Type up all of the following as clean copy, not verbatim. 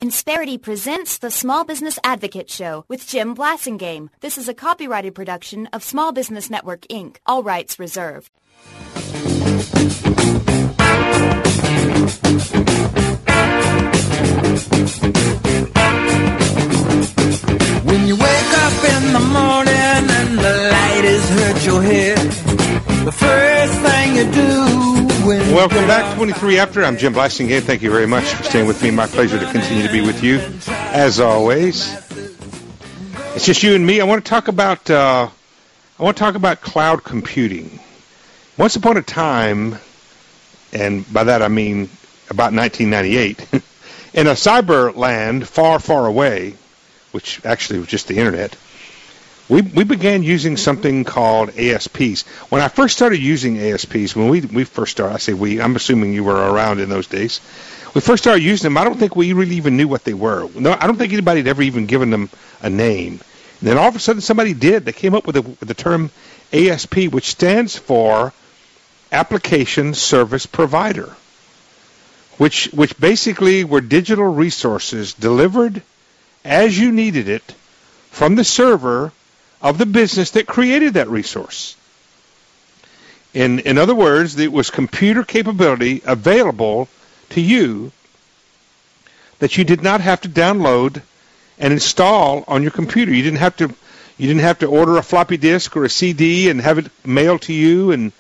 Insperity presents the Small Business Advocate Show with Jim Blasingame. This is a copyrighted production of Small Business Network, Inc. All rights reserved. When you wake up in the morning and the light has hurt your head, the first thing you do when... Welcome back, 23 After. I'm Jim Blasingame. Thank you very much for staying with me. My pleasure to continue to be with you, as always. It's just you and me. I want to talk about cloud computing. Once upon a time, and by that I mean about 1998, in a cyber land far, far away, which actually was just the internet, we began using something called ASPs. When I first started using ASPs, when we first started, I say we, I'm assuming you were around in those days. We first started using them. I don't think we really even knew what they were. No, I don't think anybody had ever even given them a name. And then all of a sudden somebody did. They came up with the term ASP, which stands for Application Service Provider, which basically were digital resources delivered as you needed it from the server of the business that created that resource. In other words, it was computer capability available to you that you did not have to download and install on your computer. You didn't have to order a floppy disk or a CD and have it mailed to you and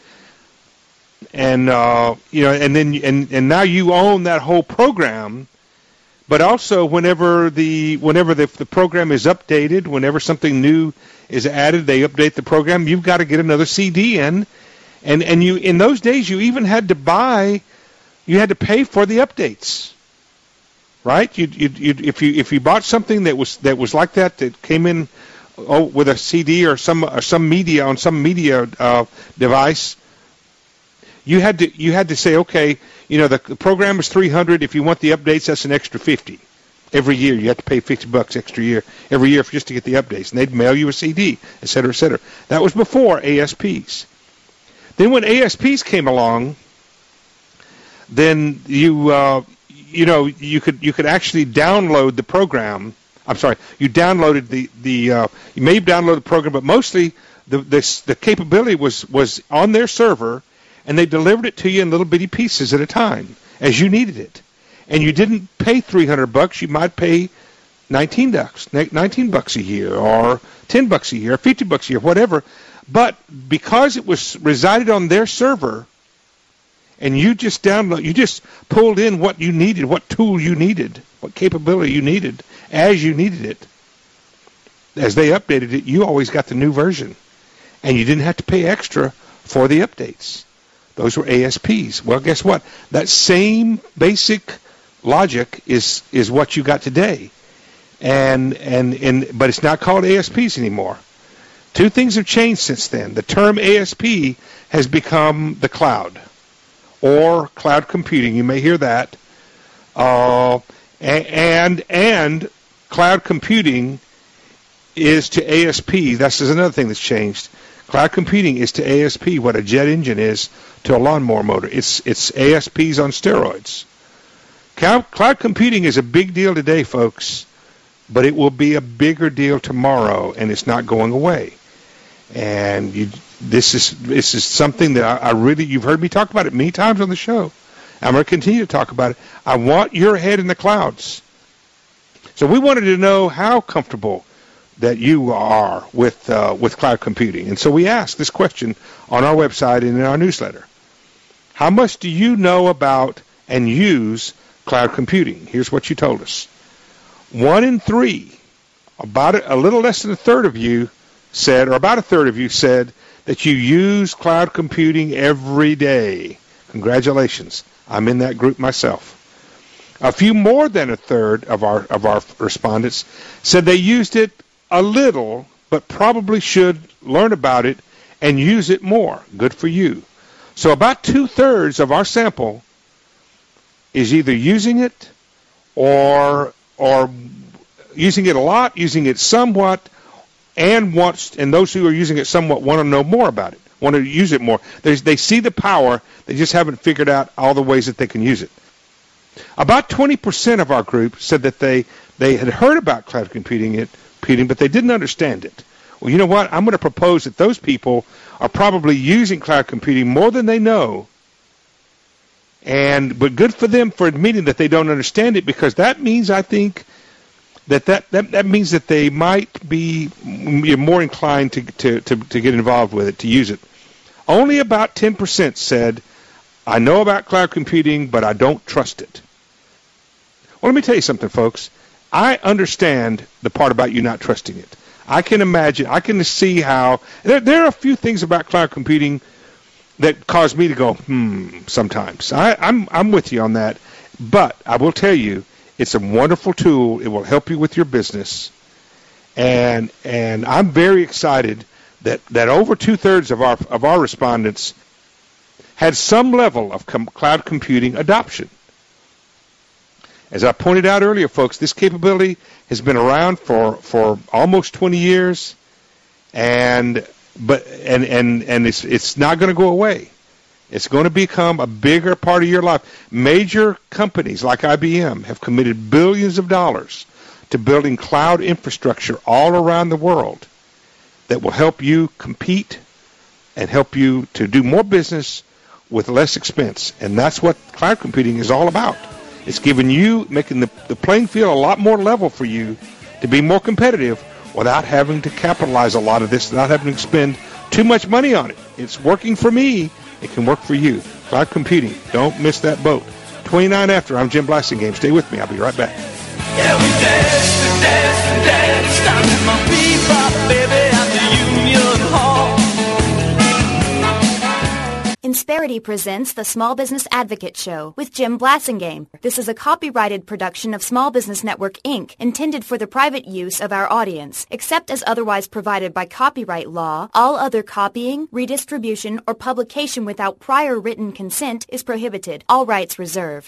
now you own that whole program. But also, whenever the program is updated, whenever something new is added, they update the program. You've got to get another CD in, and you in those days you even had to pay for the updates, right? If you bought something that was like that came in with a CD or some media on some media device. You had to say, okay, the program is $300. If you want the updates, that's an extra $50. Every year you have to pay $50 extra every year just to get the updates, and they'd mail you a CD, et cetera, et cetera. That was before ASPs. Then when ASPs came along, then you could actually download the program. I'm sorry, you downloaded you may download the program, but mostly the capability was on their server. And they delivered it to you in little bitty pieces at a time as you needed it. And you didn't pay $300. You might pay $19 a year or $10 a year or $50 a year, whatever. But because it was resided on their server and you just pulled in what you needed, what tool you needed, what capability you needed as you needed it, as they updated it, you always got the new version. And you didn't have to pay extra for the updates. Those were ASPs. Well, guess what? That same basic logic is what you got today, but it's not called ASPs anymore. Two things have changed since then. The term ASP has become the cloud or cloud computing. You may hear that, and cloud computing is to ASP. This is another thing that's changed. Cloud computing is to ASP what a jet engine is to a lawnmower motor. It's ASPs on steroids. Cloud computing is a big deal today, folks, but it will be a bigger deal tomorrow, and it's not going away. And this is something that I really, you've heard me talk about it many times on the show. I'm going to continue to talk about it. I want your head in the clouds. So we wanted to know how comfortable that you are with cloud computing. And so we asked this question on our website and in our newsletter. How much do you know about and use cloud computing? Here's what you told us. 1 in 3, about a little less than a third of you said, or about a third of you said, that you use cloud computing every day. Congratulations. I'm in that group myself. A few more than a third of our respondents said they used it a little, but probably should learn about it and use it more. Good for you. So about 2/3 of our sample is either using it or using it a lot, using it somewhat, and those who are using it somewhat want to know more about it, want to use it more. They see the power, they just haven't figured out all the ways that they can use it. About 20% of our group said that they had heard about cloud computing, but they didn't understand it. Well, you know what? I'm going to propose that those people are probably using cloud computing more than they know. But good for them for admitting that they don't understand it, because that means, I think, that means that they might be more inclined to get involved with it, to use it. Only about 10% said, I know about cloud computing, but I don't trust it. Well, let me tell you something, folks. I understand the part about you not trusting it. I can imagine, I can see how, there are a few things about cloud computing that cause me to go, sometimes. I'm with you on that. But I will tell you, it's a wonderful tool. It will help you with your business. And I'm very excited that over 2/3 of our respondents had some level of cloud computing adoption. As I pointed out earlier, folks, this capability has been around for almost 20 years, and it's not going to go away. It's going to become a bigger part of your life. Major companies like IBM have committed billions of dollars to building cloud infrastructure all around the world that will help you compete and help you to do more business with less expense. And that's what cloud computing is all about. It's making the playing field a lot more level for you to be more competitive without having to capitalize a lot of this, without having to spend too much money on it. It's working for me. It can work for you. Cloud computing. Don't miss that boat. 29 after. I'm Jim Blasingame. Stay with me. I'll be right back. Yeah, we dance. It's time for my bebop, baby, at the Union Hall. Insperity presents the Small Business Advocate Show with Jim Blasingame. This is a copyrighted production of Small Business Network, Inc., intended for the private use of our audience. Except as otherwise provided by copyright law, all other copying, redistribution, or publication without prior written consent is prohibited. All rights reserved.